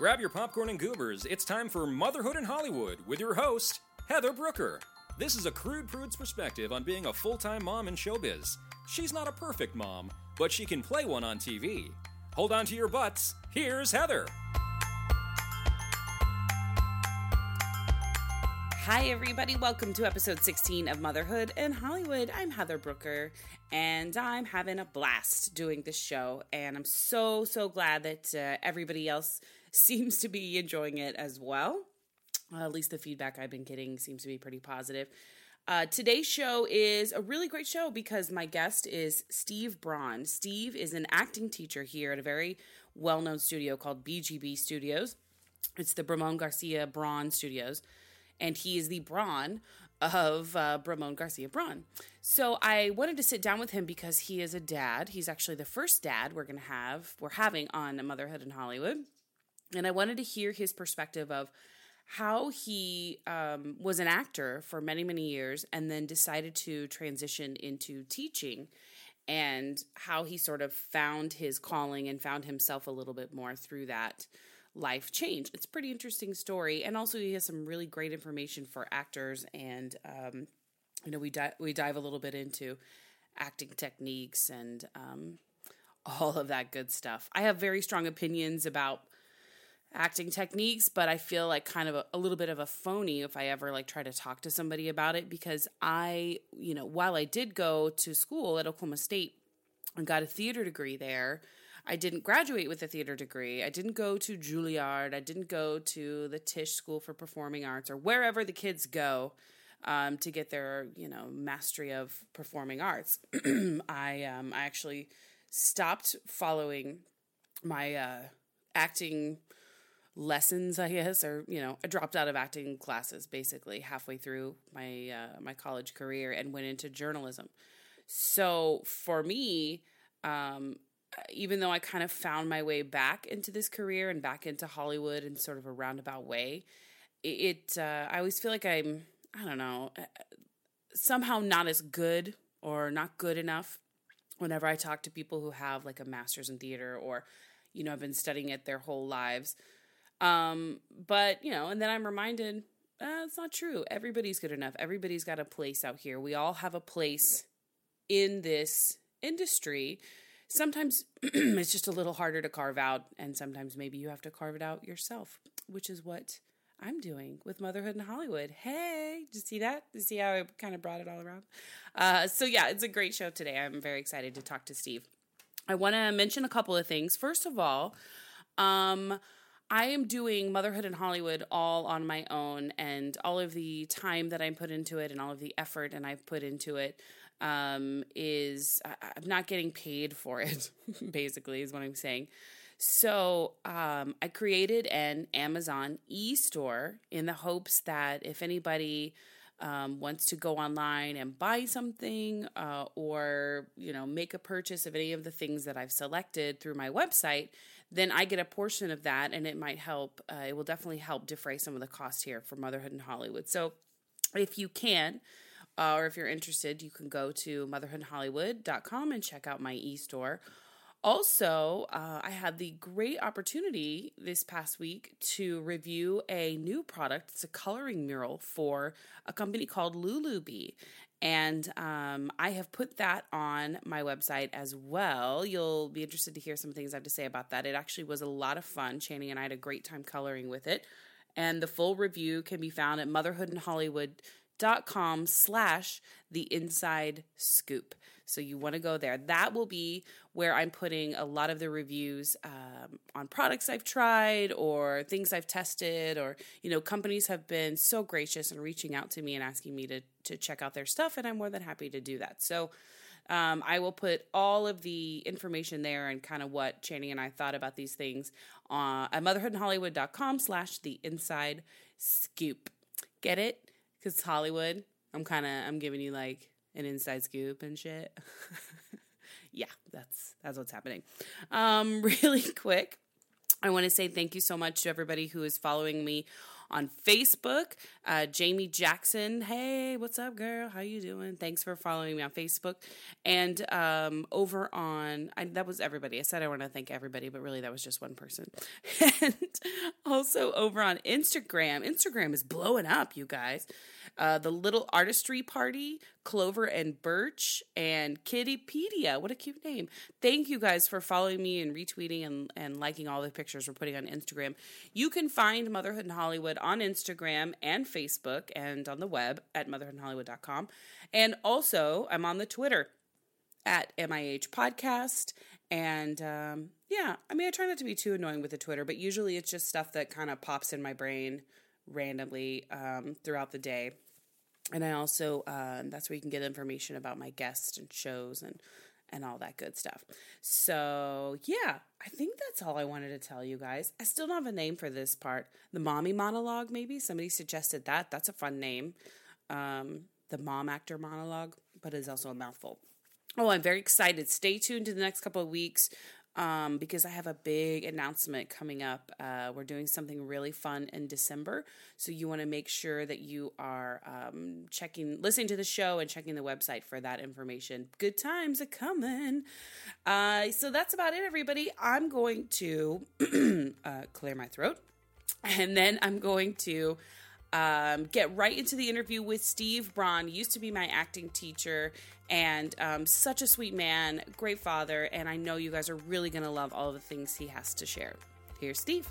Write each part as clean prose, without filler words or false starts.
Grab your popcorn and goobers. It's time for Motherhood in Hollywood with your host, Heather Brooker. This is a crude prude's perspective on being a full-time mom in showbiz. She's not a perfect mom, but she can play one on TV. Hold on to your butts. Here's Heather. Hi, everybody. Welcome to episode 16 of Motherhood in Hollywood. I'm Heather Brooker, and I'm having a blast doing this show. And I'm so glad that everybody else seems to be enjoying it as well. At least the feedback I've been getting seems to be pretty positive. Today's show is a really great show because my guest is Steve Braun. Steve is an acting teacher here at a very well-known studio called BGB Studios. It's the Bramon Garcia Braun Studios. And he is the Braun of Bramon Garcia Braun. So I wanted to sit down with him because he is a dad. He's actually the first dad we're having on Motherhood in Hollywood. And I wanted to hear his perspective of how he was an actor for many, many years and then decided to transition into teaching, and how he sort of found his calling and found himself a little bit more through that life change. It's a pretty interesting story, and also he has some really great information for actors, and we dive a little bit into acting techniques and all of that good stuff. I have very strong opinions about acting techniques, but I feel like kind of a little bit of a phony if I ever try to talk to somebody about it, because while I did go to school at Oklahoma State and got a theater degree there, I didn't graduate with a theater degree. I didn't go to Juilliard. I didn't go to the Tisch School for Performing Arts or wherever the kids go to get their, mastery of performing arts. I actually stopped following my acting lessons, I guess, or, I dropped out of acting classes basically halfway through my college career and went into journalism. So for me, even though I kind of found my way back into this career and back into Hollywood in sort of a roundabout way, I always feel like I'm, somehow not as good or not good enough whenever I talk to people who have a master's in theater or, have been studying it their whole lives. But, and then I'm reminded, it's not true. Everybody's good enough. Everybody's got a place out here. We all have a place in this industry. Sometimes it's just a little harder to carve out, and sometimes maybe you have to carve it out yourself, which is what I'm doing with Motherhood in Hollywood. Hey, did you see that? Did you see how I kind of brought it all around? So yeah, it's a great show today. I'm very excited to talk to Steve. I want to mention a couple of things. First of all, I am doing Motherhood in Hollywood all on my own, and all of the time that I put into it and all of the effort and I've put into it I'm not getting paid for it, basically, is what I'm saying. So I created an Amazon e-store in the hopes that if anybody wants to go online and buy something or, make a purchase of any of the things that I've selected through my website, then I get a portion of that, and it might help. It will definitely help defray some of the cost here for Motherhood in Hollywood. So if you can, or if you're interested, you can go to motherhoodinhollywood.com and check out my e-store. Also, I had the great opportunity this past week to review a new product. It's a coloring mural for a company called Lulubee. And I have put that on my website as well. You'll be interested to hear some things I have to say about that. It actually was a lot of fun. Channing and I had a great time coloring with it. And the full review can be found at motherhoodinhollywood.com/theinsidescoop. So you want to go there. That will be where I'm putting a lot of the reviews on products I've tried or things I've tested, or, companies have been so gracious in reaching out to me and asking me to check out their stuff, and I'm more than happy to do that. So I will put all of the information there and kind of what Channing and I thought about these things at motherhoodinhollywood.com/theinsidescoop. Get it? Because it's Hollywood. I'm giving you an inside scoop and shit. Yeah, that's what's happening. Really quick, I want to say thank you so much to everybody who is following me on Facebook. Jamie Jackson, hey, what's up, girl? How you doing? Thanks for following me on Facebook. And over on, that was everybody. I said I want to thank everybody, but really that was just one person. And also over on Instagram. Instagram is blowing up, you guys. The Little Artistry Party, Clover and Birch, and Kittypedia. What a cute name. Thank you guys for following me and retweeting and liking all the pictures we're putting on Instagram. You can find Motherhood in Hollywood on Instagram and Facebook and on the web at motherhoodinhollywood.com. And also, I'm on the Twitter at MIH Podcast. And I try not to be too annoying with the Twitter, but usually it's just stuff that kind of pops in my brain randomly throughout the day. And I also, that's where you can get information about my guests and shows and all that good stuff. So, yeah, I think that's all I wanted to tell you guys. I still don't have a name for this part. The Mommy Monologue, maybe? Somebody suggested that. That's a fun name. The Mom Actor Monologue, but it's also a mouthful. Oh, I'm very excited. Stay tuned to the next couple of weeks. Because I have a big announcement coming up. We're doing something really fun in December. So you want to make sure that you are listening to the show and checking the website for that information. Good times are coming. So that's about it, everybody. I'm going to clear my throat. And then I'm going to get right into the interview with Steve Braun. Used to be my acting teacher and such a sweet man, great father, and I know you guys are really going to love all of the things he has to share. Here's Steve.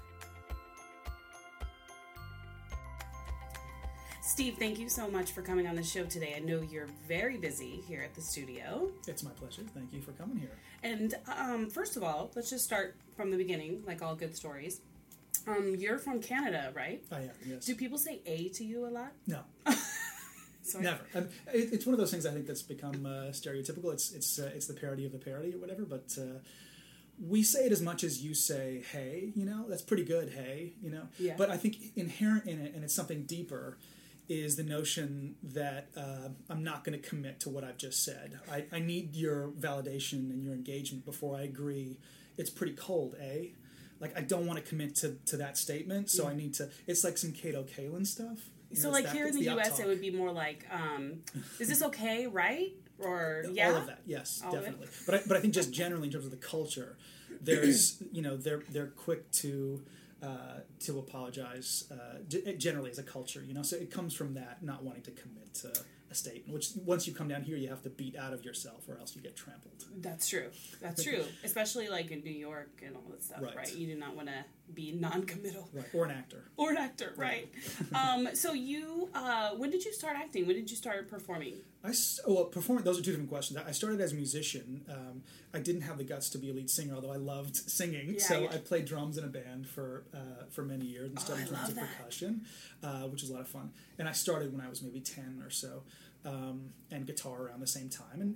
Steve, thank you so much for coming on the show today. I know you're very busy here at the studio. It's my pleasure. Thank you for coming here. And first of all, let's just start from the beginning, like all good stories. You're from Canada, right? I am, yes. Do people say A to you a lot? No. Sorry. Never. It's one of those things I think that's become stereotypical. It's the parody of the parody or whatever, but we say it as much as you say, hey, that's pretty good, hey, Yeah. But I think inherent in it, and it's something deeper, is the notion that I'm not going to commit to what I've just said. I need your validation and your engagement before I agree. It's pretty cold, eh? Like, I don't want to commit to that statement, so I need to... It's like some Kato Kaelin stuff. So, like, here in the U.S., it would be more like, is this okay, right? Or, yeah? All of that, yes, definitely. But I think just generally in terms of the culture, there's, they're quick to apologize, generally as a culture, So it comes from that, not wanting to commit to a statement, which once you come down here, you have to beat out of yourself or else you get trampled. That's true. That's true. Especially like in New York and all that stuff, right? You do not want to be non-committal. Right. Or an actor. Right. So you, when did you start acting? When did you start performing? Performing, those are two different questions. I started as a musician. I didn't have the guts to be a lead singer, although I loved singing. I played drums in a band for many years and studied drums and percussion, which was a lot of fun. And I started when I was maybe 10 or so. And guitar around the same time,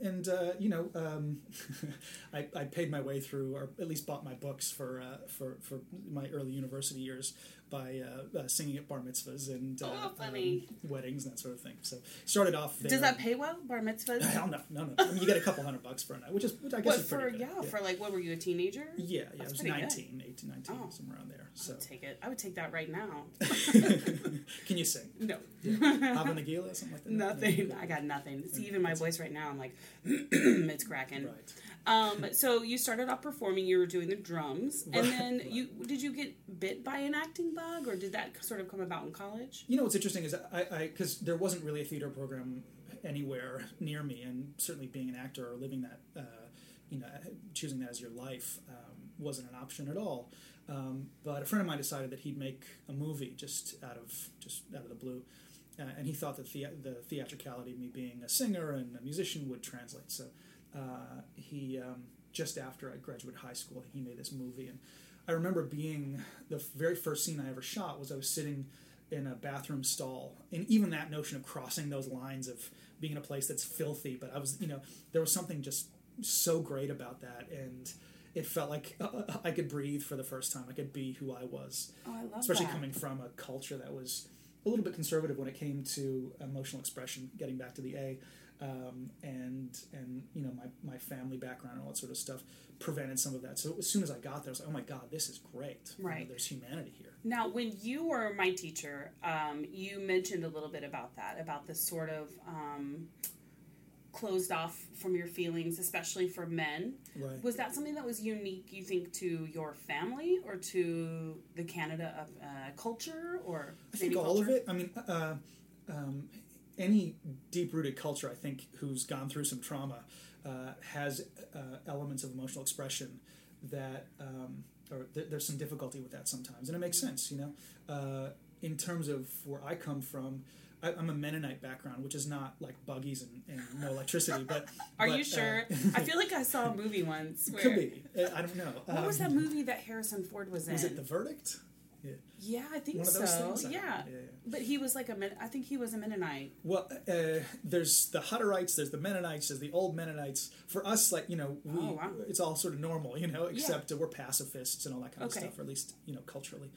I paid my way through, or at least bought my books for my early university years by singing at bar mitzvahs and weddings and that sort of thing. So started off there. Does that pay well, bar mitzvahs? Hell no. I mean, you get a couple $100 for a night, which I guess is pretty good. For like, what were you, a teenager? Yeah, I was 18, 19, somewhere around there. So I would take it. I would take that right now. Can you sing? No. Hava Nagila, something like that? Nothing. I got nothing. See, even my voice right now, I'm like, it's cracking. Right. So you started off performing. You were doing the drums, and then did you get bit by an acting bug, or did that sort of come about in college? What's interesting is because there wasn't really a theater program anywhere near me, and certainly being an actor or living that, choosing that as your life wasn't an option at all. But a friend of mine decided that he'd make a movie just out of the blue. And he thought that the theatricality of me being a singer and a musician would translate. So he, just after I graduated high school, he made this movie. And I remember being, the very first scene I ever shot was I was sitting in a bathroom stall. And even that notion of crossing those lines of being in a place that's filthy, but I was, there was something just so great about that. And it felt like I could breathe for the first time. I could be who I was. Oh, I love Especially that. coming from a culture that was a little bit conservative when it came to emotional expression, getting back to the A, and my family background and all that sort of stuff prevented some of that. So as soon as I got there, I was like, oh my God, this is great. Right. There's humanity here. Now, when you were my teacher, you mentioned a little bit about that, about this sort of closed off from your feelings, especially for men. Right. Was that something that was unique, you think, to your family or to the Canada culture, or I think all of it? I mean, any deep-rooted culture, I think, who's gone through some trauma has elements of emotional expression that, or there's some difficulty with that sometimes, and it makes sense, you know. In terms of where I come from, I'm a Mennonite background, which is not like buggies and no electricity, but... Are you sure? I feel like I saw a movie once where... Could be. I don't know. What was that movie that Harrison Ford was in? Was it The Verdict? Yeah, I think One of so. those things? Yeah. But he was like I think he was a Mennonite. Well, there's the Hutterites, there's the Mennonites, there's the old Mennonites. For us, like, you know, it's all sort of normal, you know, except we're pacifists and all that kind of stuff, or at least, you know, culturally,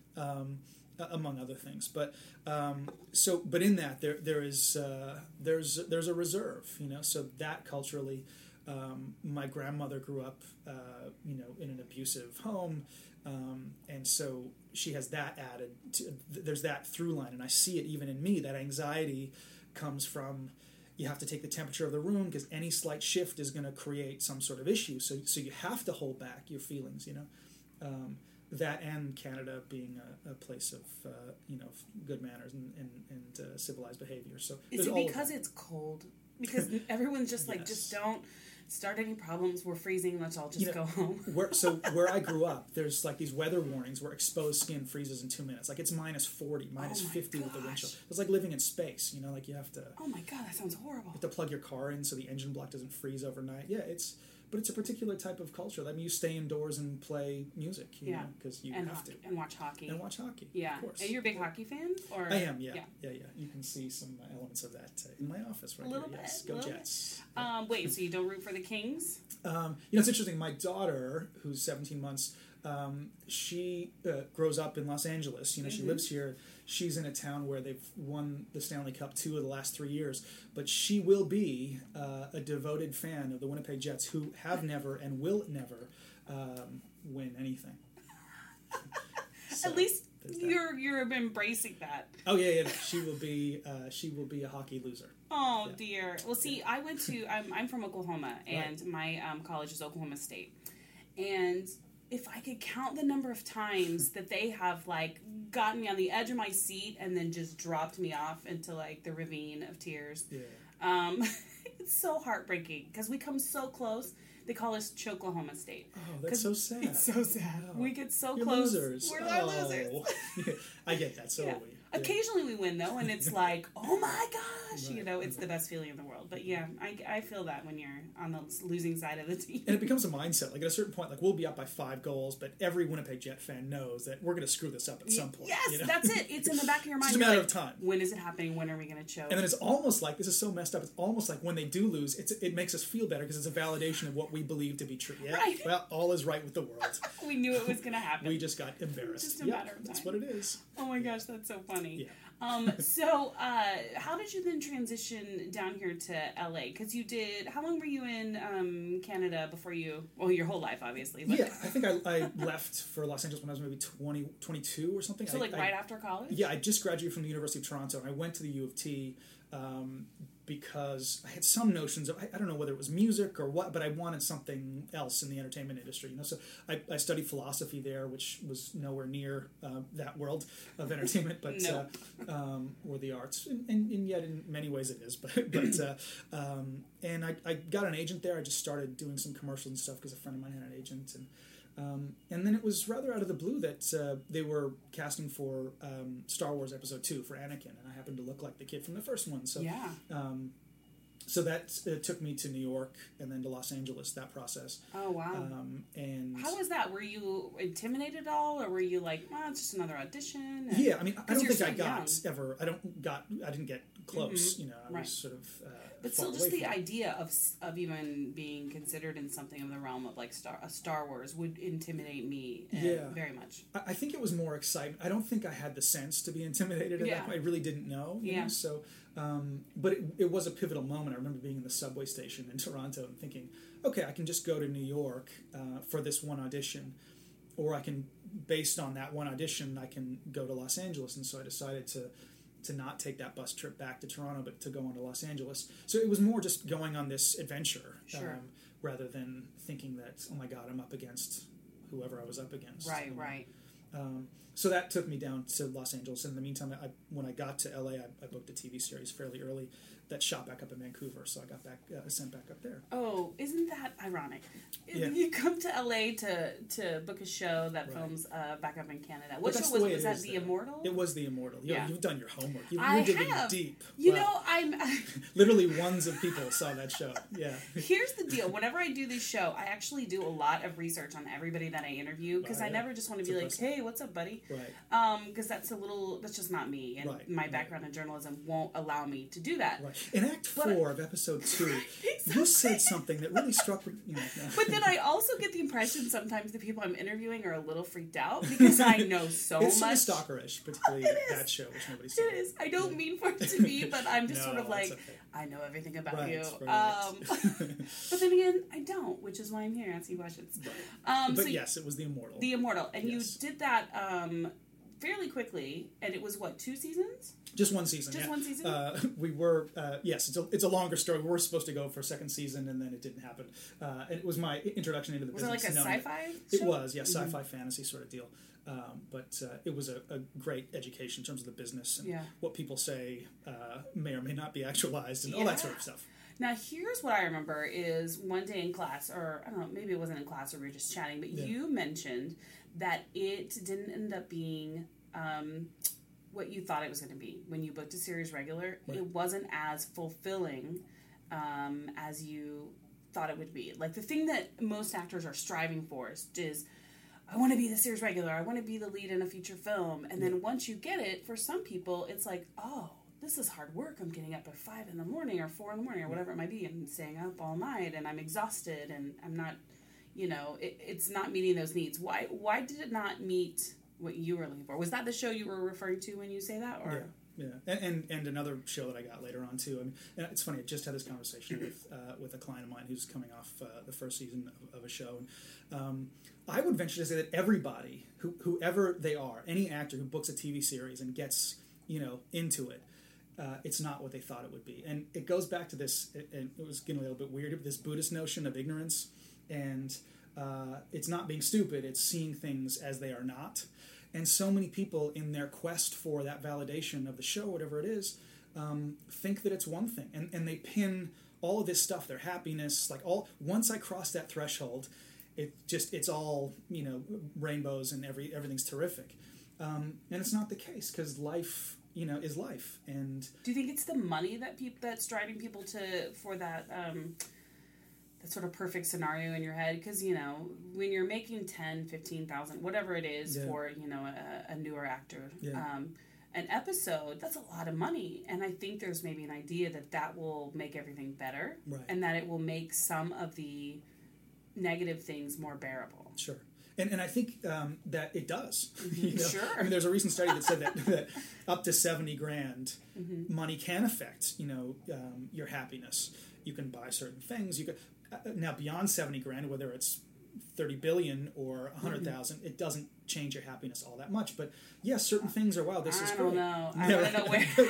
among other things. But but in that there's a reserve, you know, so that culturally, my grandmother grew up, you know, in an abusive home. And so she has that added there's that through line, and I see it even in me. That anxiety comes from, you have to take the temperature of the room because any slight shift is going to create some sort of issue. So you have to hold back your feelings, you know. That and Canada being a place of you know, good manners and civilized behavior. So is it because it's cold? Because everyone's just like, just don't start any problems. We're freezing. Let's all just go home. Where I grew up, there's like these weather warnings where exposed skin freezes in 2 minutes. Like it's minus 40, minus 50 with the wind chill. It's like living in space. You know, like you have to. Oh my God, that sounds horrible. You have to plug your car in so the engine block doesn't freeze overnight. Yeah, but it's a particular type of culture. I mean, you stay indoors and play music, you know, because you have to. And watch hockey. Yeah, of course. Are you a big hockey fan? Or? I am, yeah. You can see some elements of that in my office right here. Yes, go Jets. Wait, so you don't root for the Kings? You know, it's interesting. My daughter, who's 17 months, she grows up in Los Angeles. You know, she lives here. She's in a town where they've won the Stanley Cup 2 of the last 3 years. But she will be a devoted fan of the Winnipeg Jets, who have never and will never win anything. So, at least you're embracing that. Oh yeah. She will be a hockey loser. Oh dear. Well, see, I'm from Oklahoma, and my college is Oklahoma State, and if I could count the number of times that they have like gotten me on the edge of my seat and then just dropped me off into like the ravine of tears, it's so heartbreaking because we come so close. They call us Choklahoma State. Oh, that's so sad. It's so sad. Oh. We get so You're close. Losers. We're losers. I get that. So are we. Yeah. Occasionally we win though, and it's like, oh my gosh, you know, it's the best feeling in the world. But yeah, I feel that when you're on the losing side of the team. And it becomes a mindset. Like at a certain point, like we'll be up by 5 goals, but every Winnipeg Jet fan knows that we're going to screw this up at some point. Yes, you know? That's it. It's in the back of your mind. It's just a matter of time. When is it happening? When are we going to choke? And then it's almost like, this is so messed up, it's almost like when they do lose, it makes us feel better because it's a validation of what we believe to be true. Yeah, right. Well, all is right with the world. We knew it was going to happen. We just got embarrassed. Just a matter of time. That's what it is. Oh my gosh, that's so funny. Yeah. So, how did you then transition down here to LA? Because how long were you in Canada before your whole life, obviously. But... Yeah, I think I left for Los Angeles when I was maybe 22 or something. So, right after college? Yeah, I just graduated from the University of Toronto, and I went to the U of T because I had some notions of, I don't know whether it was music or what, but I wanted something else in the entertainment industry. You know, so I studied philosophy there, which was nowhere near that world of entertainment, but or the arts, and yet in many ways it is. But and I got an agent there. I just started doing some commercials and stuff because a friend of mine had an agent, and then it was rather out of the blue that they were casting for Star Wars Episode 2 for Anakin, and I happened to look like the kid from the first one. So yeah. So that took me to New York and then to Los Angeles, that process. Oh, wow. And how was that? Were you intimidated at all, or were you like, it's just another audition? And, yeah, I mean, I don't think I didn't get close, Mm-hmm. you know, I was sort of but still, just the idea of even being considered in something of the realm of like Star Wars would intimidate me very much. I think it was more excitement. I don't think I had the sense to be intimidated at that point. I really didn't know. You know? So, but it was a pivotal moment. I remember being in the subway station in Toronto and thinking, okay, I can just go to New York for this one audition, or I can based on that one audition, I can go to Los Angeles. And so I decided to not take that bus trip back to Toronto, but to go on to Los Angeles. So it was more just going on this adventure, Sure. Rather than thinking that, oh my God, I'm up against whoever I was up against. Right. So that took me down to Los Angeles. In the meantime, when I got to LA, I booked a TV series fairly early that shot back up in Vancouver. So I got sent back up there. Oh, isn't that ironic? Yeah. You come to LA to book a show that Right. films back up in Canada. But What that's show the was way it? Was it that is The there. Immortal? It was The Immortal. Yeah. You've done your homework. I You're digging have. deep. You Wow. know, I'm... Literally ones of people saw that show. Yeah. Here's the deal. Whenever I do this show, I actually do a lot of research on everybody that I interview because Wow, I yeah. never just want to It's be like, impressive. hey, what's up, buddy? Right. Because that's just not me. And Right, my right. background in journalism won't allow me to do that. Right. In Act But- 4 of Episode 2, Exactly. you said something that really struck me. No. But then I also get the impression sometimes the people I'm interviewing are a little freaked out because I know so It's much. sort of stalkerish, particularly It is. that show, which nobody saw. It is. I don't mean for it to be, but I'm just No, sort of like, it's okay. I know everything about Right, you. right. But then again, I don't, which is why I'm here asking questions. But So yes, it was The Immortal. The Immortal. And Yes. you did that fairly quickly, and it was, what, 2 seasons? Just one season. Just yeah. one season? We were yes. It's a longer story. We were supposed to go for a second season, and then it didn't happen. And it was my introduction into the Was it business. like a knowing sci-fi It show? was, yeah, sci-fi fantasy sort of deal. But it was a great education in terms of the business and Yeah. what people say may or may not be actualized and all that sort of stuff. Now, here's what I remember is one day in class, or I don't know, maybe it wasn't in class or we were just chatting, but Yeah. you mentioned that it didn't end up being what you thought it was going to be. When you booked a series regular, Right. it wasn't as fulfilling as you thought it would be. Like, the thing that most actors are striving for is I want to be the series regular, I want to be the lead in a feature film. And then once you get it, for some people, it's like, oh, this is hard work. I'm getting up at 5 in the morning or 4 in the morning or whatever it might be, and staying up all night, and I'm exhausted, and I'm not, it's not meeting those needs. Why did it not meet what you were looking for? Was that the show you were referring to when you say that? Or Yeah, and another show that I got later on too. I mean, and it's funny. I just had this conversation with a client of mine who's coming off the first season of a show. And, I would venture to say that everybody, whoever they are, any actor who books a TV series and gets into it, it's not what they thought it would be. And it goes back to this, and it was getting a little bit weird, this Buddhist notion of ignorance. And it's not being stupid, it's seeing things as they are not. And so many people, in their quest for that validation of the show, whatever it is, think that it's one thing. And they pin all of this stuff, their happiness, once I cross that threshold, it's all, rainbows and everything's terrific. And it's not the case, because life, is life. And do you think it's the money that's driving people for that that sort of perfect scenario in your head? Because when you're making 10, 15,000, whatever it is for a newer actor, an episode, that's a lot of money. And I think there's maybe an idea that will make everything better, Right. and that it will make some of the negative things more bearable. Sure. And I think that it does. Sure. I mean, there's a recent study that said that up to $70,000 money can affect, your happiness. You can buy certain things. You could now beyond $70,000, whether it's 30 billion or 100,000, it doesn't change your happiness all that much. But yes, certain things are wow. This is I great. don't know. I Yeah, want to know right. where.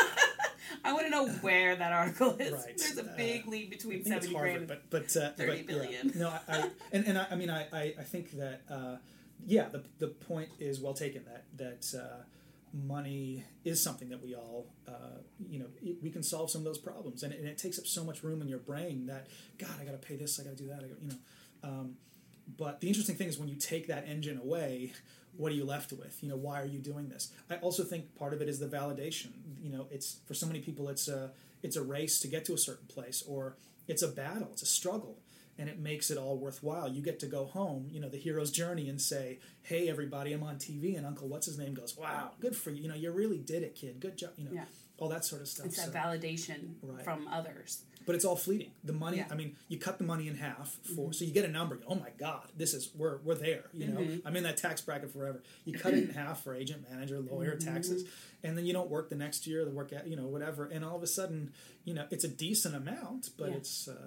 I want to know where that article is. Right. There's a big lead between I think it's 70 Harvard, grand. but 30 billion. Yeah. No, I mean, I think that the point is well taken that money is something that we all we can solve some of those problems, and it takes up so much room in your brain that God, I got to pay this, I got to do that, but the interesting thing is when you take that engine away, what are you left with? Why are you doing this? I also think part of it is the validation. It's for so many people, it's a race to get to a certain place, or it's a battle, it's a struggle, and it makes it all worthwhile. You get to go home, the hero's journey, and say, "Hey, everybody, I'm on TV," and Uncle what's his name goes, "Wow, good for you. You really did it, kid. Good job." Yeah. All that sort of stuff. It's that validation from others. But it's all fleeting. The money, Yeah. I mean, you cut the money in half so you get a number. Oh my God, we're there. I'm in that tax bracket forever. You cut it in half for agent, manager, lawyer, taxes, and then you don't work the next year. The work, whatever, and all of a sudden, it's a decent amount, but it's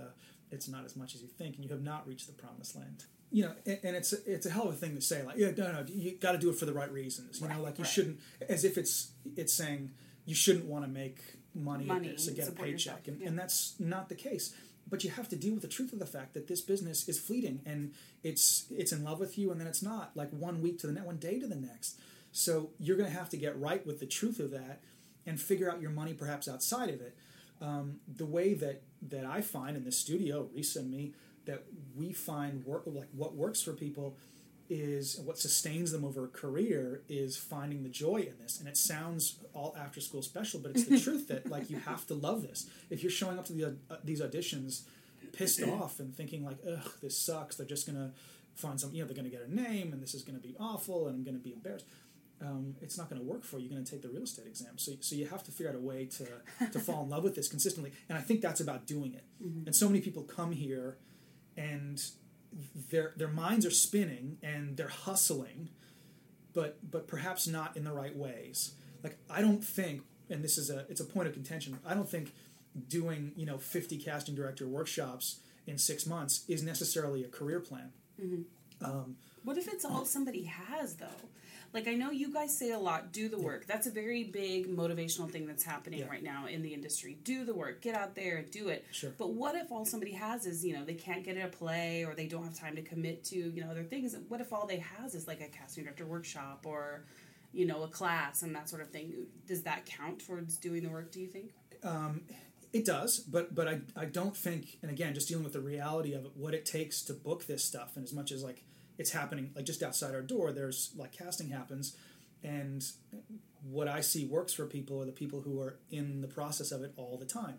it's not as much as you think, and you have not reached the promised land. You know, and it's a hell of a thing to say, like, yeah, no, you got to do it for the right reasons. You know, like you shouldn't, as if it's saying you shouldn't want to make money at this or get a paycheck, and that's not the case. But you have to deal with the truth of the fact that this business is fleeting, and it's in love with you, and then it's not, like one week to the next, one day to the next. So you're going to have to get right with the truth of that and figure out your money perhaps outside of it. The way that I find in the studio, Risa and me, that we find what works for people is what sustains them over a career is finding the joy in this. And it sounds all after school special, but it's the truth that like you have to love this. If you're showing up to these auditions pissed off and thinking like, ugh, this sucks, they're just going to find some, they're going to get a name and this is going to be awful and I'm going to be embarrassed. It's not going to work for you. You're going to take the real estate exam. So you have to figure out a way to fall in love with this consistently. And I think that's about doing it. Mm-hmm. And so many people come here and their minds are spinning and they're hustling, but perhaps not in the right ways. Like I don't think, and it's a point of contention, I don't think doing 50 casting director workshops in 6 months is necessarily a career plan. Mm-hmm. What if it's all somebody has though? Like, I know you guys say a lot, do the work. That's a very big motivational thing that's happening right now in the industry. Do the work. Get out there and do it. Sure. But what if all somebody has is, they can't get a play or they don't have time to commit to, other things? What if all they has is, like, a casting director workshop or, a class and that sort of thing? Does that count towards doing the work, do you think? It does, but I don't think, and again, just dealing with the reality of it, what it takes to book this stuff, and as much as, like, it's happening like just outside our door, there's like casting happens, and what I see works for people are the people who are in the process of it all the time.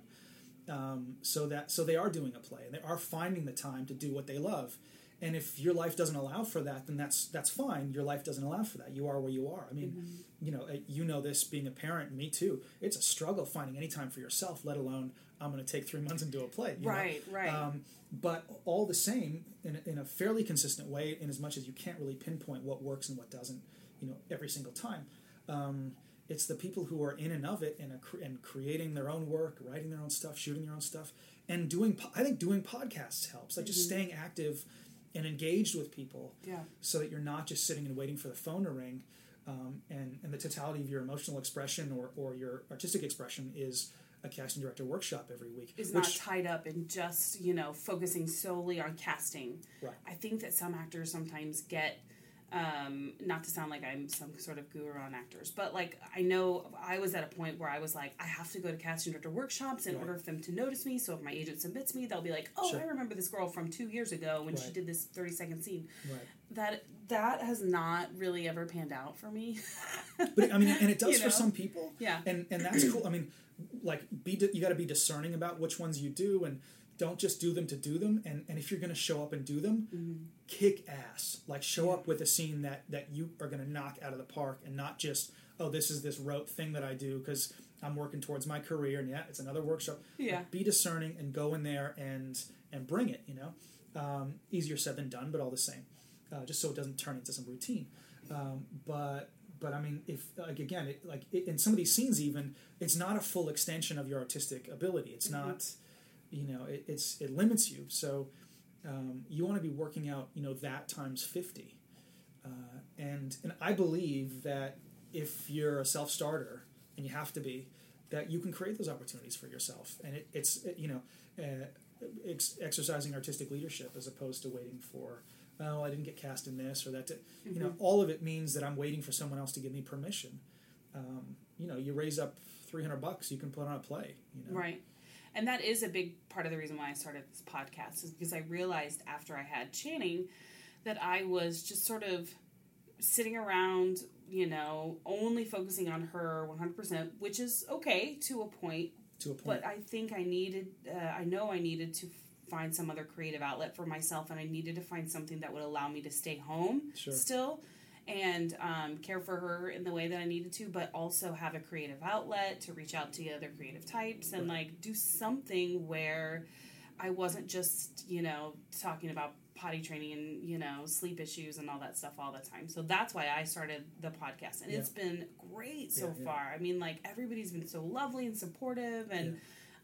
So they are doing a play and they are finding the time to do what they love. And if your life doesn't allow for that, then that's fine. Your life doesn't allow for that. You are where you are. I mean, mm-hmm. This being a parent, me too. It's a struggle finding any time for yourself, let alone I'm going to take 3 months and do a play. Right. But all the same, in a fairly consistent way, in as much as you can't really pinpoint what works and what doesn't, every single time. It's the people who are in and of it and creating their own work, writing their own stuff, shooting their own stuff, and I think doing podcasts helps. Like just mm-hmm. staying active and engaged with people, yeah. so that you're not just sitting and waiting for the phone to ring, and the totality of your emotional expression or your artistic expression is a casting director workshop every week. Is not tied up in just, focusing solely on casting. Right. I think that some actors sometimes get, not to sound like I'm some sort of guru on actors, but like I know I was at a point where I was like, I have to go to casting director workshops in order for them to notice me. So if my agent submits me, they'll be like, oh, sure. I remember this girl from 2 years ago when she did this 30-second scene. Right. That has not really ever panned out for me. But I mean, and it does for some people. Yeah. And that's cool. I mean, like you got to be discerning about which ones you do, and don't just do them to do them. And if you're going to show up and do them, mm-hmm. kick ass. Like show up with a scene that you are going to knock out of the park, and not just, oh, this is this rote thing that I do because I'm working towards my career, and it's another workshop. Yeah. Like, be discerning and go in there and bring it. Easier said than done, but all the same. Just so it doesn't turn into some routine. But I mean, if in some of these scenes, even it's not a full extension of your artistic ability. It's mm-hmm. not, it limits you. So you want to be working out, that times 50. And I believe that if you're a self-starter, and you have to be, that you can create those opportunities for yourself. And it's exercising artistic leadership as opposed to waiting for, oh, I didn't get cast in this or that. Mm-hmm. All of it means that I'm waiting for someone else to give me permission. You raise up $300, you can put on a play. Right. And that is a big part of the reason why I started this podcast, is because I realized after I had Channing that I was just sort of sitting around, only focusing on her 100%, which is okay to a point. But I think I needed to find some other creative outlet for myself, and I needed to find something that would allow me to stay home still and care for her in the way that I needed to, but also have a creative outlet to reach out to other creative types and like do something where I wasn't just, talking about potty training and, sleep issues and all that stuff all the time. So that's why I started the podcast, and it's been great so far. I mean, like, everybody's been so lovely and supportive, and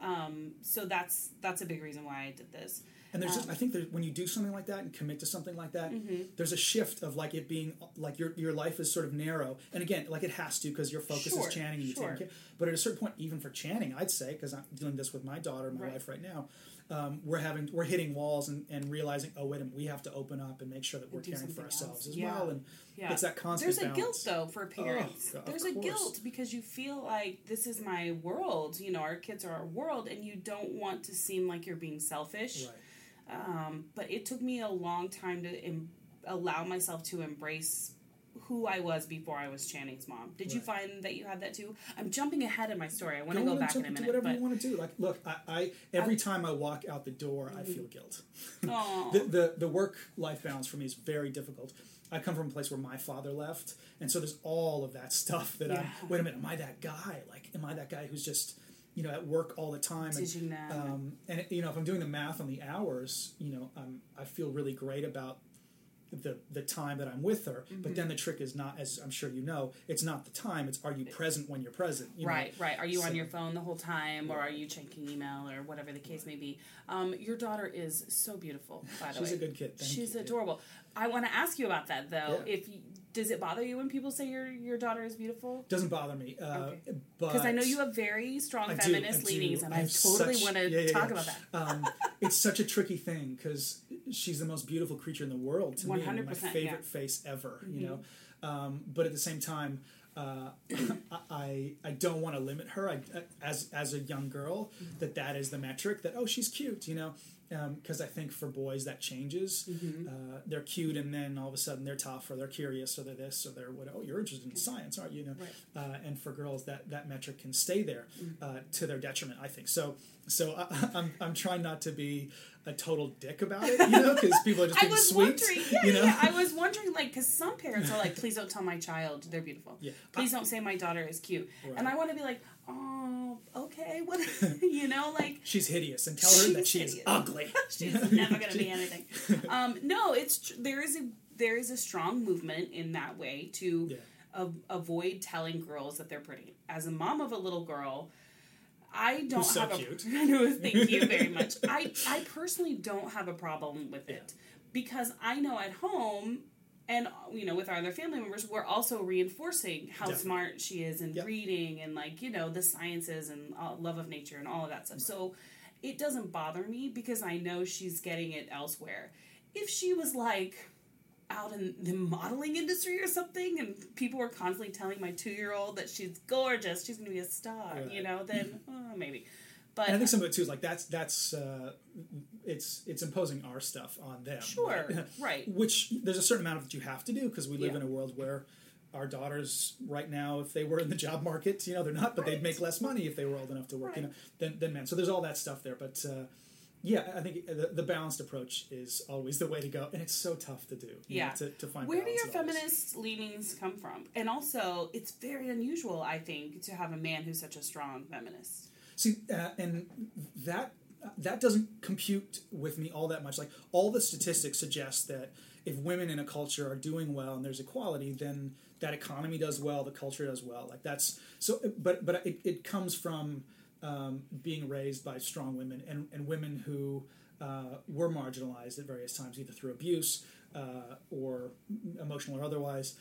So that's a big reason why I did this. And there's I think when you do something like that and commit to something like that, there's a shift of like it being like your life is sort of narrow. And again, like it has to because your focus is Channing and you take care. But at a certain point, even for Channing, I'd say, because I'm doing this with my daughter, my wife right now, we're hitting walls and realizing, oh, wait a minute, we have to open up and make sure that we're caring for ourselves as well. And it's that constant balance. There's a guilt, though, for parents. There's a guilt because you feel like this is my world. You know, our kids are our world, and you don't want to seem like you're being selfish. Right. But it took me a long time to allow myself to embrace who I was before I was Channing's mom. Did you find that you had that too? I'm jumping ahead in my story. I want to go back in a minute. Whatever you want to do. Like, look, I every time I walk out the door, I feel guilt. The work-life balance for me is very difficult. I come from a place where my father left, and so there's all of that stuff that wait a minute, am I that guy? Like, am I that guy who's just at work all the time? And you know, if I'm doing the math on the hours, I feel really great about the time that I'm with her. But then the trick is not, as I'm sure you know, it's not the time, it's are you present when you're present? Right. Are you on your phone the whole time, or are you checking email, or whatever the case may be? Your daughter is so beautiful, by the way. She's a good kid. She's adorable. I want to ask you about that, though. Yeah. Does it bother you when people say your daughter is beautiful? Doesn't bother me. Because I know you have very strong feminist leanings, and I totally want to talk about that. It's such a tricky thing because she's the most beautiful creature in the world to 100%, me. My favorite face ever, but at the same time, I don't want to limit her. As a young girl, that is the metric that she's cute, because I think for boys that changes. They're cute, and then all of a sudden they're tough, or they're curious, or they're this, or they're what. Oh, you're interested in science, aren't you? And for girls, that metric can stay there to their detriment, I think. So I'm trying not to be a total dick about it, because people are just being sweet. I was wondering, like, because some parents are like, please don't tell my child they're beautiful. Yeah. Please don't say my daughter is cute. Right. And I want to be like, oh, okay, what, like... She's hideous, and tell her that she is ugly. She's never going to be anything. No, there is a strong movement in that way to avoid telling girls that they're pretty. As a mom of a little girl... I don't so have cute. Thank you very much. I personally don't have a problem with it because I know at home and with our other family members we're also reinforcing how smart she is in reading and the sciences and love of nature and all of that stuff. Right. So it doesn't bother me because I know she's getting it elsewhere. If she was out in the modeling industry or something and people were constantly telling my 2-year-old that she's gorgeous, she's going to be a star, then maybe. But and I think some of it too is that's it's imposing our stuff on them. Sure, right. Which there's a certain amount of it you have to do because we live in a world where our daughters right now, if they were in the job market, they're not, but they'd make less money if they were old enough to work, than men. So there's all that stuff there, but. I think the balanced approach is always the way to go, and it's so tough to do. To find. Where do your feminist leanings come from? And also, it's very unusual, I think, to have a man who's such a strong feminist. See, and that doesn't compute with me all that much. Like all the statistics suggest that if women in a culture are doing well and there's equality, then that economy does well, the culture does well. Like that's so. But it comes from. Being raised by strong women and women who were marginalized at various times, either through abuse or emotional or otherwise.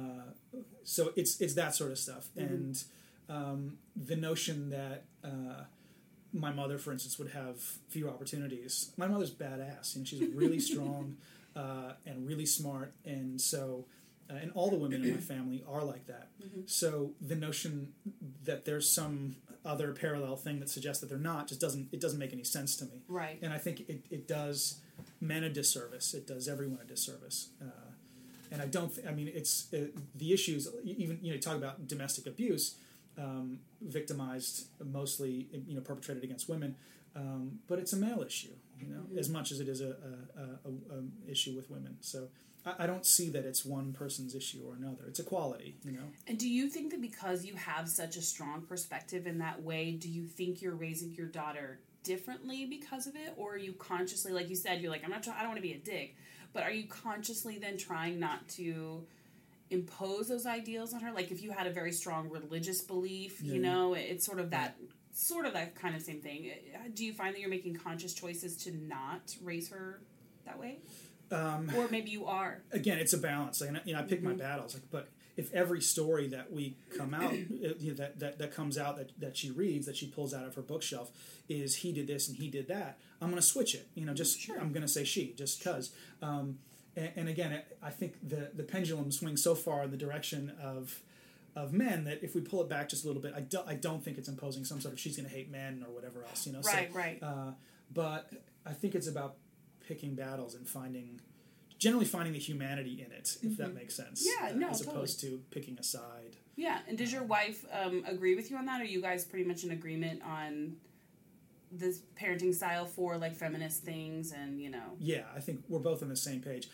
So it's that sort of stuff. And the notion that my mother, for instance, would have fewer opportunities. My mother's badass. She's really strong and really smart. And so... and all the women in my family are like that. So the notion that there's some other parallel thing that suggests that they're not just doesn't make any sense to me. Right. And I think it does men a disservice. It does everyone a disservice. And I don't. It's the issues. Even talk about domestic abuse, victimized mostly. Perpetrated against women. But it's a male issue. As much as it is a issue with women. So. I don't see that it's one person's issue or another. It's equality, And do you think that because you have such a strong perspective in that way, do you think you're raising your daughter differently because of it? Or are you consciously, like you said, you're like, I don't want to be a dick, but are you consciously then trying not to impose those ideals on her? Like if you had a very strong religious belief, it's sort of that sort of that kind of same thing. Do you find that you're making conscious choices to not raise her that way? Or maybe you are. Again, it's a balance. Like, I pick my battles. Like, but if every story that we come out, that comes out that she reads, that she pulls out of her bookshelf, is he did this and he did that, I'm going to switch it. Sure. I'm going to say she, just because. And again, I think the pendulum swings so far in the direction of men that if we pull it back just a little bit, I don't think it's imposing some sort of she's going to hate men or whatever else. Right. But I think it's about picking battles and generally finding the humanity in it, if that makes sense. Yeah, no, as totally. Opposed to picking a side. Yeah, and does your wife agree with you on that? Are you guys pretty much in agreement on this parenting style for like feminist things and Yeah, I think we're both on the same page.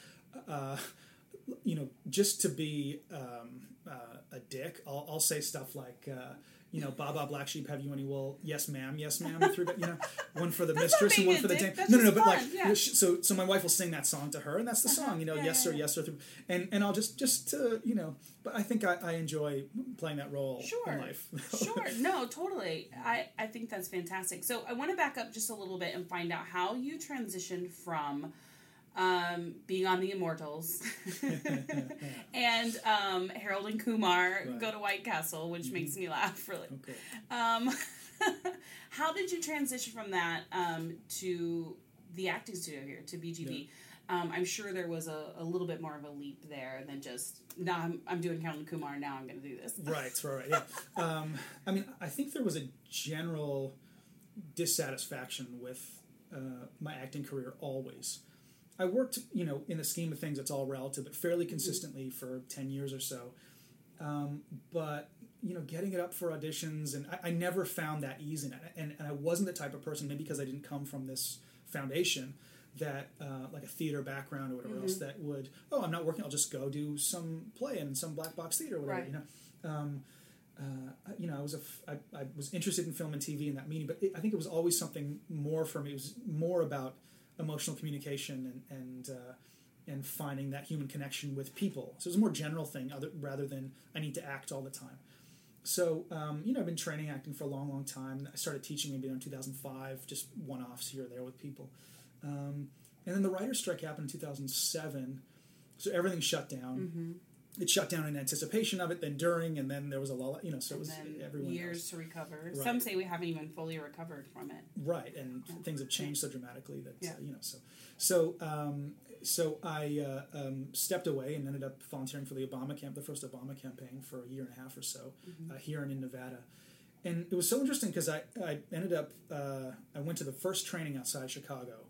Just to be a dick, I'll say stuff like. Baba Black Sheep, have you any wool? Yes, ma'am. One for the mistress and one for the dame. No, but like, yeah. So my wife will sing that song to her, and that's the song, yes sir, yes sir, and I'll just but I think I enjoy playing that role in life. Sure, no, totally. I think that's fantastic. So I want to back up just a little bit and find out how you transitioned from being on The Immortals and Harold and Kumar go to White Castle, which makes me laugh, really. Okay. How did you transition from that to the acting studio here, to BGB? Yeah. I'm sure there was a little bit more of a leap there than just, now I'm doing Harold and Kumar, now I'm going to do this. Right, yeah. I think there was a general dissatisfaction with my acting career always. I worked, in the scheme of things, it's all relative, but fairly consistently for 10 years or so. But, getting it up for auditions, and I never found that ease in it. And I wasn't the type of person, maybe because I didn't come from this foundation, that, like a theater background or whatever else, that would, I'm not working, I'll just go do some play in some black box theater or whatever, right. I was interested in film and TV in that meaning, but I think it was always something more for me. It was more about emotional communication and finding that human connection with people. So it was a more general thing rather than I need to act all the time. So, I've been training acting for a long, long time. I started teaching maybe in 2005, just one-offs here or there with people. And then the writer's strike happened in 2007, so everything shut down. Mm-hmm. It shut down in anticipation of it, then during, and then there was a lull, so it was everyone years knows. To recover. Right. Some say we haven't even fully recovered from it. Right, and things have changed so dramatically that, So I stepped away and ended up volunteering for the first Obama campaign for a year and a half or so, here and in Nevada. And it was so interesting because I ended up, I went to the first training outside Chicago,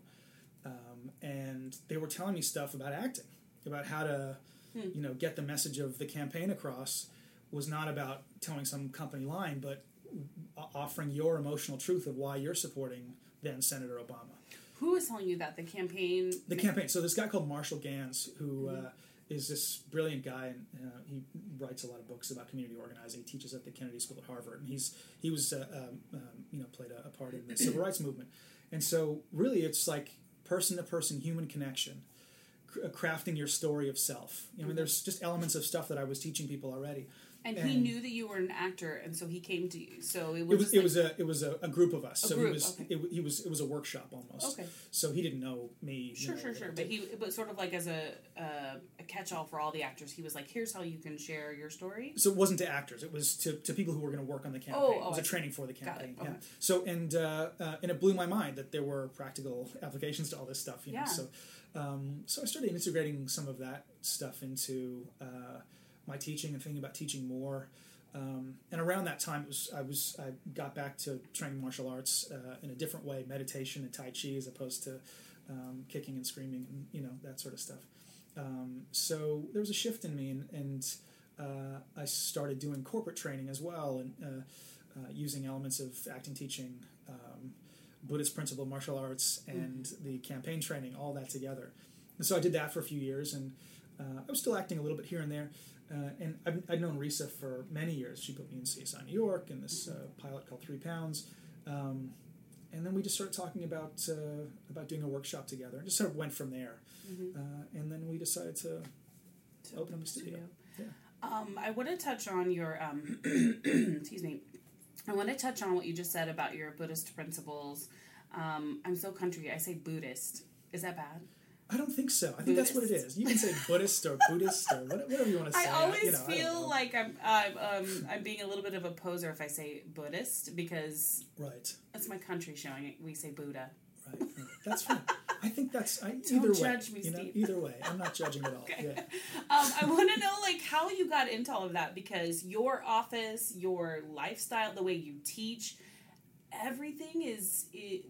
and they were telling me stuff about acting, about how to, get the message of the campaign across was not about telling some company line, but offering your emotional truth of why you're supporting then Senator Obama. Who was telling you that? The campaign? The campaign. So this guy called Marshall Gans, who is this brilliant guy, and he writes a lot of books about community organizing. He teaches at the Kennedy School at Harvard, and he was played a part in the civil rights movement. And so really it's like person-to-person human connection, crafting your story of self. There's just elements of stuff that I was teaching people already. And he knew that you were an actor, and so he came to you. So it was a group of us. It was a workshop almost. Okay. So he didn't know me. Sure. But sort of like as a catch-all for all the actors, he was like, "Here's how you can share your story." So it wasn't to actors; it was to people who were going to work on the campaign. It was a training for the campaign. Got it. Okay. Yeah. So and it blew my mind that there were practical applications to all this stuff. know? So I started integrating some of that stuff into my teaching and thinking about teaching more. And around that time, I got back to training martial arts in a different way, meditation and Tai Chi as opposed to kicking and screaming and that sort of stuff. So there was a shift in me, and I started doing corporate training as well, and using elements of acting teaching, Buddhist principle martial arts, and the campaign training, all that together. And so I did that for a few years, and I was still acting a little bit here and there. And I'd known Risa for many years. She put me in CSI New York in this pilot called 3 Pounds. And then we just started talking about doing a workshop together. And just sort of went from there. And then we decided to open up a studio. Yeah. I want to touch on your, excuse me, I want to touch on what you just said about your Buddhist principles. I'm so country. I say Buddhist. Is that bad? I don't think so. I think that's what it is. You can say Buddhist or Buddhist or whatever you want to say. I always feel like I'm being a little bit of a poser if I say Buddhist, because that's my country showing it. We say Buddha. Right. That's fine. I think that's either Don't way. judge me, Steve. Either way, I'm not judging at all. Okay. Yeah. I want to know how you got into all of that, because your office, your lifestyle, the way you teach, everything is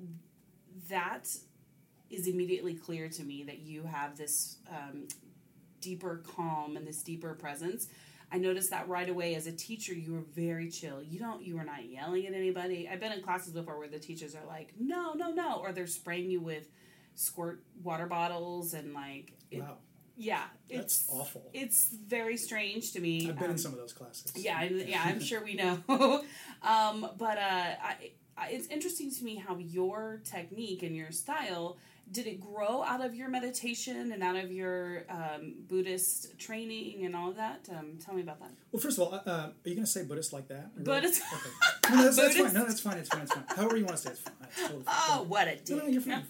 immediately clear to me that you have this deeper calm and this deeper presence. I noticed that right away as a teacher. You were very chill. You were not yelling at anybody. I've been in classes before where the teachers are like, no, or they're spraying you with squirt water bottles and wow. Yeah, that's awful. It's very strange to me. I've been in some of those classes. Yeah, I'm sure we know. But it's interesting to me how your technique and your style, did it grow out of your meditation and out of your Buddhist training and all of that? Tell me about that. Well, first of all, are you going to say Buddhist like that? Buddhist. Okay. No, that's fine. No, that's fine. It's fine. However you want to say it's fine. It's totally fine. Oh, what a dick. No, you're fine.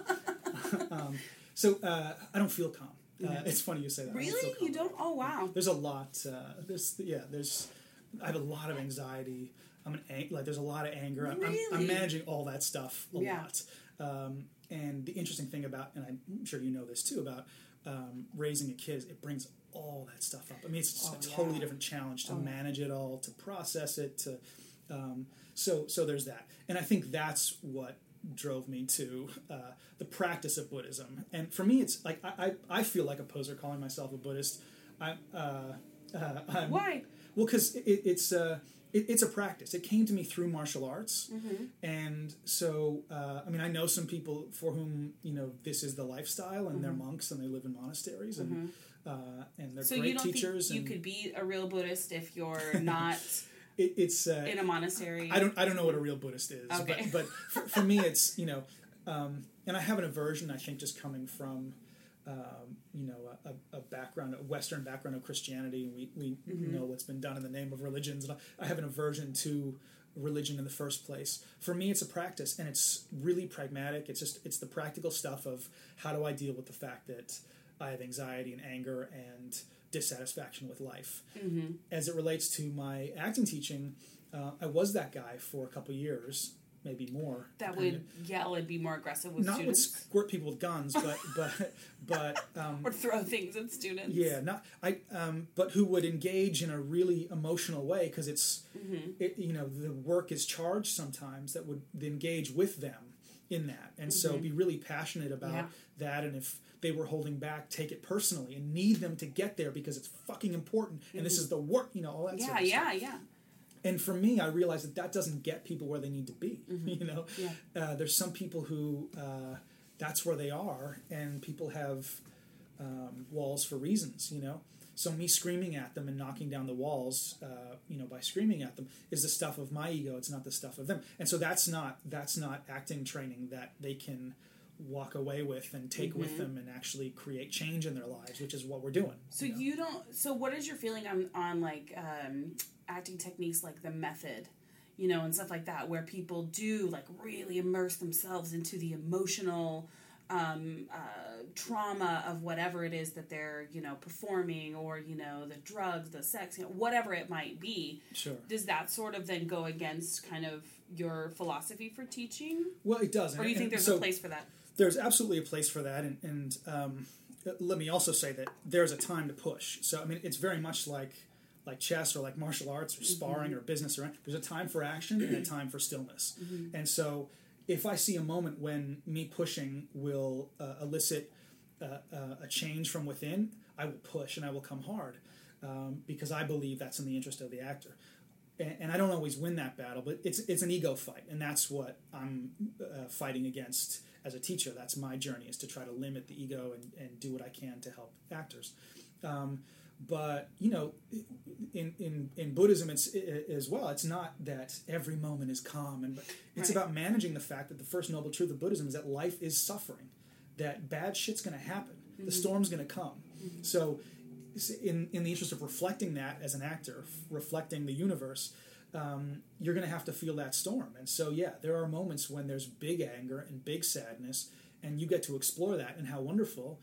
So I don't feel calm. It's funny you say that. Really? You don't? Oh, wow. There's a lot. I have a lot of anxiety. There's a lot of anger. Really? I'm managing all that stuff a lot. And the interesting thing about, and I'm sure you know this too, about raising a kid, it brings all that stuff up. I mean, it's a totally different challenge to manage it all, to process it. So there's that. And I think that's what drove me to the practice of Buddhism. And for me, it's like I feel like a poser calling myself a Buddhist. Why? Well, because it's a practice. It came to me through martial arts, and so I know some people for whom this is the lifestyle, and they're monks and they live in monasteries, and they're so great teachers. So you could be a real Buddhist if you're not. It's in a monastery. I don't know what a real Buddhist is, okay. but for me it's and I have an aversion, I think, just coming from a background, a Western background of Christianity. We know what's been done in the name of religions, and I have an aversion to religion in the first place. For me, it's a practice, and it's really pragmatic. It's the practical stuff of how do I deal with the fact that I have anxiety and anger and dissatisfaction with life. As it relates to my acting teaching, I was that guy for a couple years, maybe more. That would yell and be more aggressive with not students. Not would squirt people with guns, but or throw things at students. Yeah, but who would engage in a really emotional way, because it's the work is charged sometimes that would engage with them in that, and so be really passionate about that, and if they were holding back, take it personally and need them to get there because it's fucking important, and this is the work, all that sort of stuff. Yeah. And for me, I realized that doesn't get people where they need to be. There's some people who that's where they are, and people have walls for reasons. So me screaming at them and knocking down the walls, by screaming at them, is the stuff of my ego. It's not the stuff of them. And so that's not acting training that they can walk away with and take with them and actually create change in their lives, which is what we're doing. So you don't. So what is your feeling on acting techniques like the method, and stuff like that, where people do really immerse themselves into the emotional trauma of whatever it is that they're performing, or the drugs, the sex, whatever it might be. Sure. Does that sort of then go against kind of your philosophy for teaching? Well, it does. Or do you think there's a place for that? There's absolutely a place for that, and let me also say that there's a time to push. So it's very much like chess or like martial arts or sparring or business. There's a time for action and a time for stillness. And so if I see a moment when me pushing will elicit a change from within, I will push and I will come hard because I believe that's in the interest of the actor. And I don't always win that battle, but it's an ego fight, and that's what I'm fighting against as a teacher. That's my journey, is to try to limit the ego and do what I can to help actors. But in Buddhism, it's as well. It's not that every moment is calm, but it's about managing the fact that the first noble truth of Buddhism is that life is suffering, that bad shit's going to happen, the storm's going to come. So, in the interest of reflecting that as an actor, reflecting the universe, you're going to have to feel that storm. And so, yeah, there are moments when there's big anger and big sadness, and you get to explore that and how wonderful.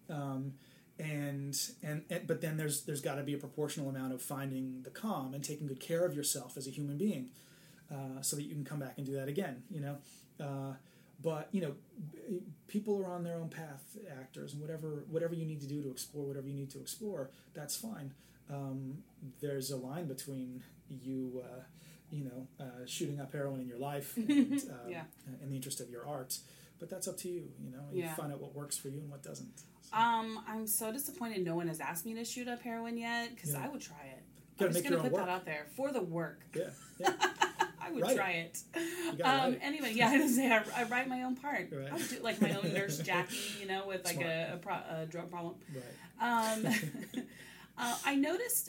But then there's got to be a proportional amount of finding the calm and taking good care of yourself as a human being, so that you can come back and do that again. But people are on their own path, actors, and whatever you need to do to explore whatever you need to explore, that's fine. There's a line between you, shooting up heroin in your life and in the interest of your art. But that's up to you, You find out what works for you and what doesn't. So. I'm so disappointed no one has asked me to shoot up heroin yet, because I would try it. I'm just going to put that out there for the work. Yeah. I would try it. You gotta write it. Anyway, I was say I write my own part. Right. I would do like my own Nurse Jackie, with like a drug problem. Right. I noticed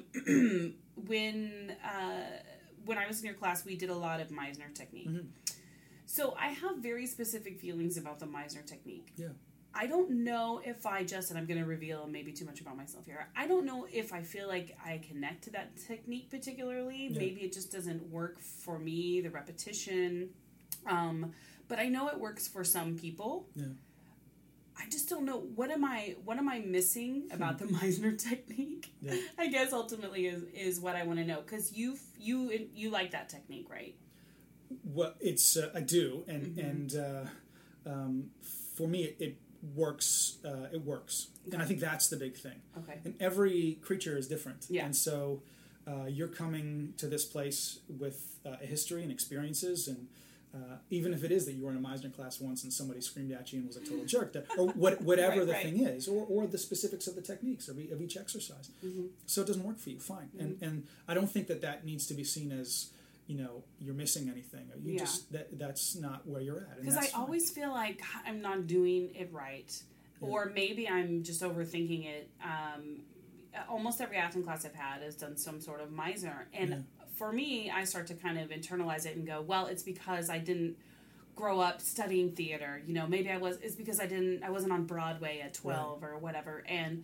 when I was in your class, we did a lot of Meisner technique. Mm-hmm. So I have very specific feelings about the Meisner technique. Yeah. I don't know if and I'm going to reveal maybe too much about myself here. I don't know if I feel like I connect to that technique particularly. Yeah. Maybe it just doesn't work for me, the repetition. But I know it works for some people. Yeah. I just don't know what am I missing about the Meisner technique. Yeah. I guess ultimately is what I want to know, because you like that technique, right? Well, it's I do, and for me it works. It works, okay. And I think that's the big thing. Okay. And every creature is different. Yeah. And so you're coming to this place with a history and experiences, and even if it is that you were in a Meisner class once and somebody screamed at you and was a total jerk, or whatever the thing is, or the specifics of the techniques of each exercise. Mm-hmm. So it doesn't work for you, fine. Mm-hmm. And I don't think that needs to be seen as, you're missing anything. You just that's not where you're at. Because I always feel like I'm not doing it right, or maybe I'm just overthinking it. Almost every acting class I've had has done some sort of Meisner, and for me, I start to kind of internalize it and go, well, it's because I didn't grow up studying theater. Maybe it's because I wasn't on Broadway at 12 or whatever, and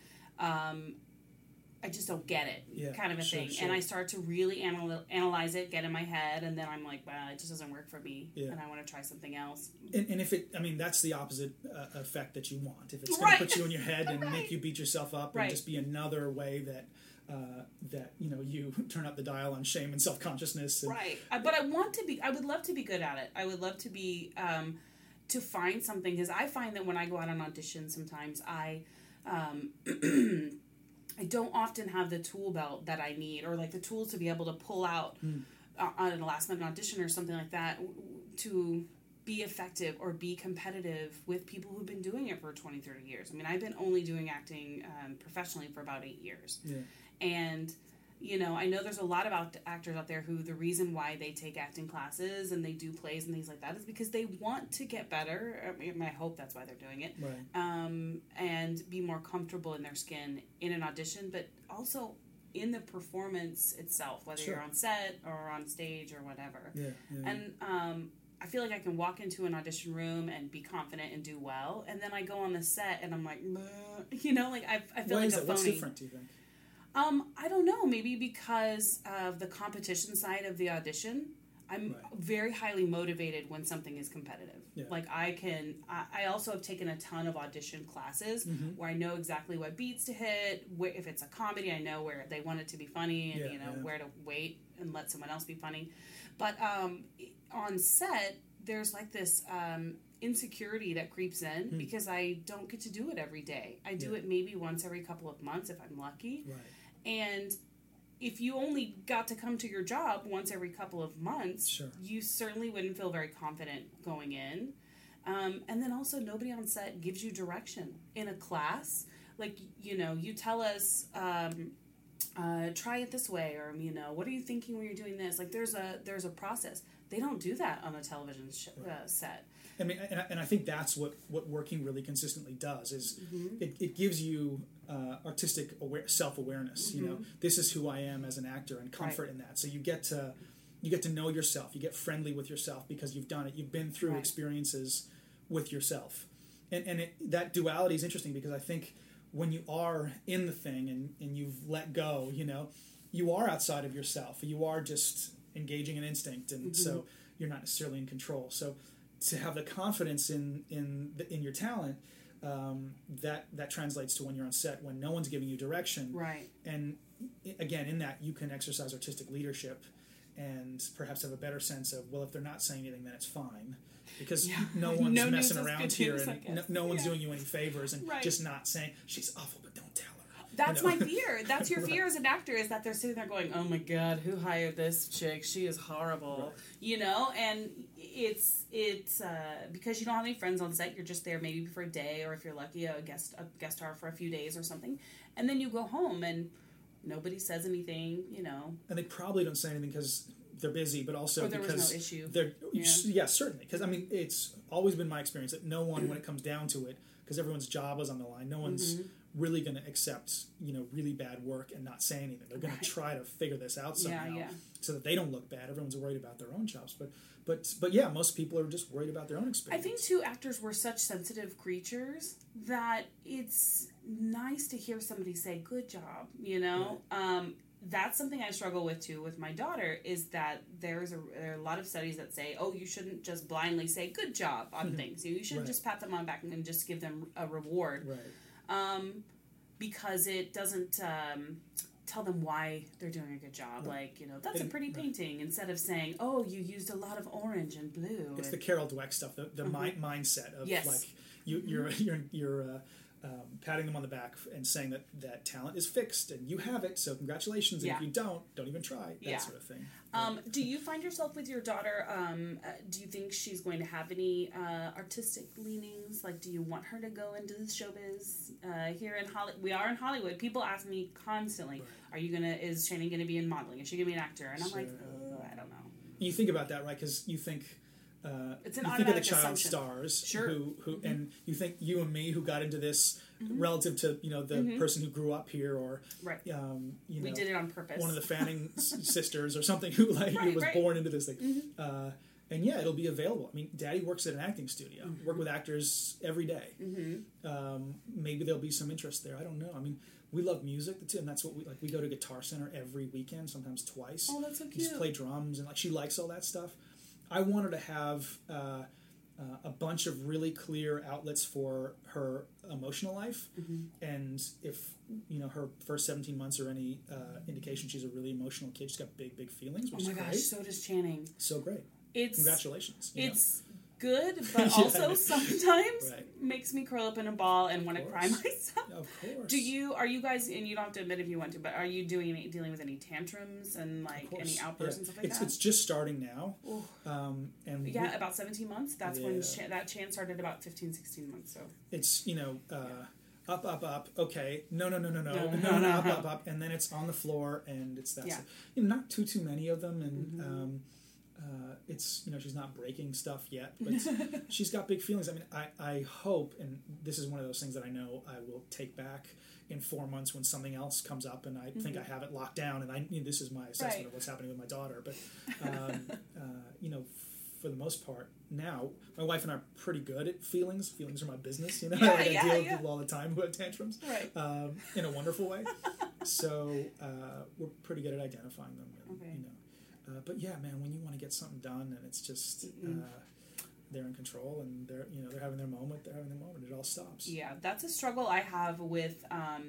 I just don't get it, kind of a thing. Sure. And I start to really analyze it, get in my head, and then I'm like, well, it just doesn't work for me, and I want to try something else. And if that's the opposite effect that you want. If it's going to put you in your head and make you beat yourself up and just be another way that you turn up the dial on shame and self-consciousness. Right. But I would love to be good at it. I would love to be, to find something, because I find that when I go out on auditions, sometimes I don't often have the tool belt that I need, or like the tools to be able to pull out on a last minute audition or something like that to be effective or be competitive with people who've been doing it for 20, 30 years. I mean, I've been only doing acting professionally for about 8 years. Yeah. And, I know there's a lot of actors out there who the reason why they take acting classes and they do plays and things like that is because they want to get better. I mean, I hope that's why they're doing it. Right. And be more comfortable in their skin in an audition, but also in the performance itself, whether you're on set or on stage or whatever. Yeah. And I feel like I can walk into an audition room and be confident and do well, and then I go on the set and I'm like, I feel like a phony. What's different, do you think? I don't know. Maybe because of the competition side of the audition. I'm very highly motivated when something is competitive. Yeah. Like I also have taken a ton of audition classes where I know exactly what beats to hit. If it's a comedy, I know where they want it to be funny and where to wait and let someone else be funny. But on set, there's like this insecurity that creeps in because I don't get to do it every day. I do it maybe once every couple of months if I'm lucky. Right. And if you only got to come to your job once every couple of months, you certainly wouldn't feel very confident going in. And then also nobody on set gives you direction. In a class, like, you tell us, try it this way, or, what are you thinking when you're doing this? Like, there's a process. They don't do that on a television set. I mean, and I think that's what working really consistently does is it gives you artistic self-awareness. This is who I am as an actor, and comfort in that. So you get to know yourself. You get friendly with yourself because you've done it. You've been through experiences with yourself, and that duality is interesting because I think when you are in the thing and you've let go, you are outside of yourself. You are just engaging an instinct, and so you're not necessarily in control. So to have the confidence in your talent, that translates to when you're on set, when no one's giving you direction. Right. And again, in that you can exercise artistic leadership and perhaps have a better sense of, well, if they're not saying anything, then it's fine. Because no one's No messing news is around good here, news, I and guess. no one's doing you any favors, and Right. just not saying, she's awful, but don't tell her. That's my fear. That's your fear as an actor, is that they're sitting there going, oh my God, who hired this chick? She is horrible. Right. And it's because you don't have any friends on set. You're just there maybe for a day, or if you're lucky, a guest star for a few days or something. And then you go home and nobody says anything, And they probably don't say anything because they're busy, but also or there because was no issue. Yeah, certainly. Because, it's always been my experience that no one, when it comes down to it, because everyone's job is on the line, no one's really going to accept, really bad work and not say anything. They're going to try to figure this out somehow so that they don't look bad. Everyone's worried about their own jobs. But yeah, most people are just worried about their own experience. I think, too, actors were such sensitive creatures that it's nice to hear somebody say, good job, Right. That's something I struggle with, too, with my daughter, is that there are a lot of studies that say, oh, you shouldn't just blindly say good job on things. You shouldn't just pat them on the back and just give them a reward. Right. Because it doesn't tell them why they're doing a good job. Right. That's a pretty painting, instead of saying, oh, you used a lot of orange and blue. It's the Carol Dweck stuff, the mindset of like you're patting them on the back and saying that talent is fixed and you have it, so congratulations. And if you don't even try. That sort of thing. Do you find yourself with your daughter? Do you think she's going to have any artistic leanings? Like, do you want her to go into the showbiz here in Hollywood? We are in Hollywood. People ask me constantly, right. Is Shannon going to be in modeling? Is she going to be an actor? And I'm like, I don't know. You think about that, right? Because you think. It's an you automatic think of the child assumption. stars who and you think you and me who got into this relative to the person who grew up here, or right. We did it on purpose. One of the Fanning sisters or something who was born into this thing. And yeah, it'll be available. I mean, Daddy works at an acting studio. Work with actors every day. Maybe there'll be some interest there. I don't know. I mean, we love music, and that's what we like. We go to Guitar Center every weekend, sometimes twice. Oh, that's so cute. We just play drums, and she likes all that stuff. I want her to have a bunch of really clear outlets for her emotional life, and if her first 17 months are any indication, she's a really emotional kid. She's got big feelings, which is great. Gosh, so does Channing. So great. Congratulations. It's good, but also sometimes Right. makes me curl up in a ball and want to cry myself. Of course. Are you guys, and you don't have to admit if you want to, but are you dealing with any tantrums and any outbursts and stuff like that? It's just starting now. And about 17 months. That's when that Chan started about 15, 16 months. So it's up. Okay, no, up, and then it's on the floor, and it's that. Not too many of them, and it's she's not breaking stuff yet, but she's got big feelings. I mean, I hope, and this is one of those things that I know I will take back in 4 months when something else comes up, and I think I have it locked down, and this is my assessment of what's happening with my daughter. But for the most part, now my wife and I are pretty good at feelings. Feelings are my business, I deal with people all the time who have tantrums, in a wonderful way. So we're pretty good at identifying them. But yeah, man, when you want to get something done and it's just they're in control and they're having their moment, it all stops. Yeah, that's a struggle I have with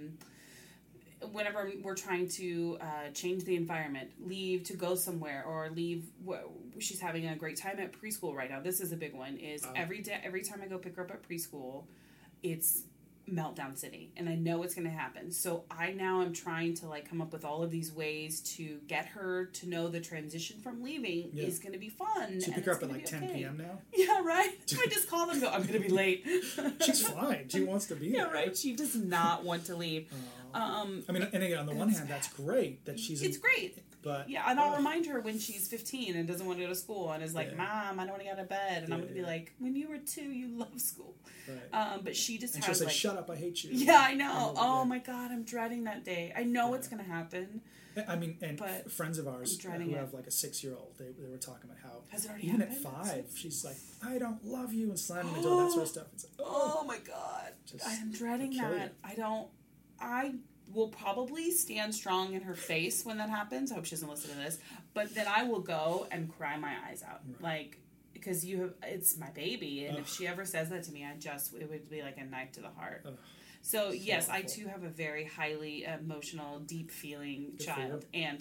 whenever we're trying to change the environment, leave to go somewhere, or leave. She's having a great time at preschool right now. This is a big one. Every time I go pick her up at preschool, it's meltdown city, and I know it's going to happen. So I now am trying to come up with all of these ways to get her to know the transition from leaving is going to be fun. So you pick her up at 10 p.m. now? Yeah, right. I just call them and go, I'm going to be late. She's fine. She wants to be there. Yeah, right. She does not want to leave. I mean, and again, on the one hand, that's great that she's. It's great. But yeah, and I'll remind her when she's 15 and doesn't want to go to school and is like, Mom, I don't want to get out of bed. And I'm going to be like, when you were 2, you loved school. Right. But she just and has she'll say, shut up, I hate you. Yeah, I know. Oh my God, I'm dreading that day. I know it's going to happen. I mean, and friends of ours who have a 6-year-old, they were talking about how has it already even happened? at 5, she's like, I don't love you, and slamming the door, that sort of stuff. It's like, oh my God, I'm dreading that. I will probably stand strong in her face when that happens. I hope she doesn't listen to this. But then I will go and cry my eyes out. Right. Like, because it's my baby. And if she ever says that to me, it would be like a knife to the heart. So yes, awful. I too have a very highly emotional, deep feeling child. And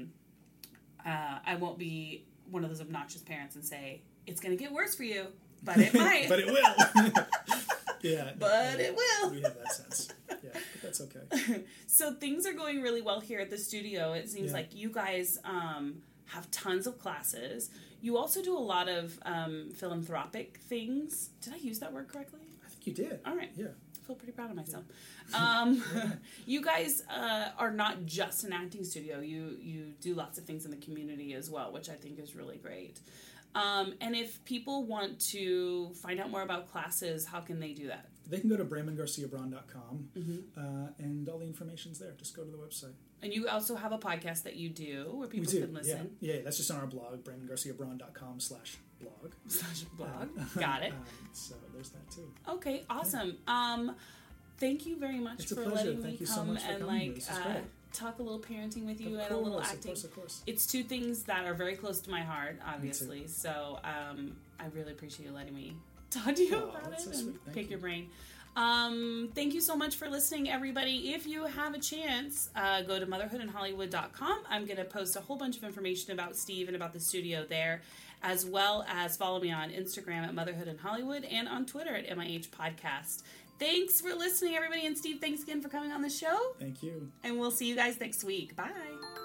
I won't be one of those obnoxious parents and say, it's going to get worse for you. But it might. But it will. Yeah. But it will. We have that sense. Yeah, but that's okay. So things are going really well here at the studio. It seems like you guys have tons of classes. You also do a lot of philanthropic things. Did I use that word correctly? I think you did. All right. Yeah. I feel pretty proud of myself. You guys are not just an acting studio. You do lots of things in the community as well, which I think is really great. And if people want to find out more about classes, how can they do that? They can go to BramanGarciaBraun.com, and all the information's there. Just go to the website. And you also have a podcast that you do where people can listen. Yeah, that's just on our blog, BramanGarciaBraun.com/blog. /blog. Got it. So there's that too. Okay, awesome. Thank you very much for letting me come and talk a little parenting with you and a little acting. Of course. It's two things that are very close to my heart, obviously. So I really appreciate you letting me talk to you about it and pick your brain. Thank you so much for listening, everybody. If you have a chance, go to motherhoodinhollywood.com. I'm going to post a whole bunch of information about Steve and about the studio there, as well as follow me on Instagram at Motherhood in Hollywood and on Twitter at MIH Podcast. Thanks for listening, everybody. And Steve, thanks again for coming on the show. Thank you. And we'll see you guys next week. Bye.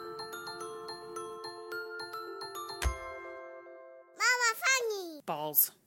Mama, funny. Balls.